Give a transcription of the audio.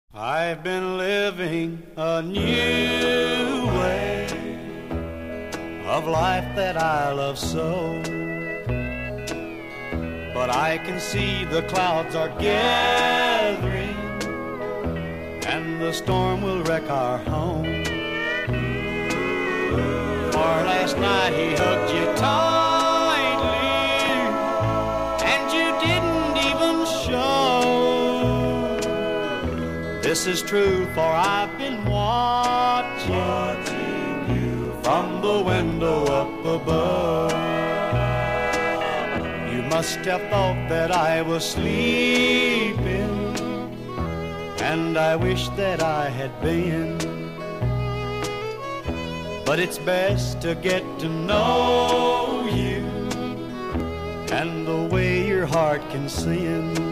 I've been living a new way of life that I love so, but I can see the clouds are gathering and the storm will wreck our home. For last night he hugged you tightly and you didn't even show. This is true, for I've been watching you from the window up above. You must have thought that I was sleeping, and I wish that I had been. But it's best to get to know you and the way your heart can sin.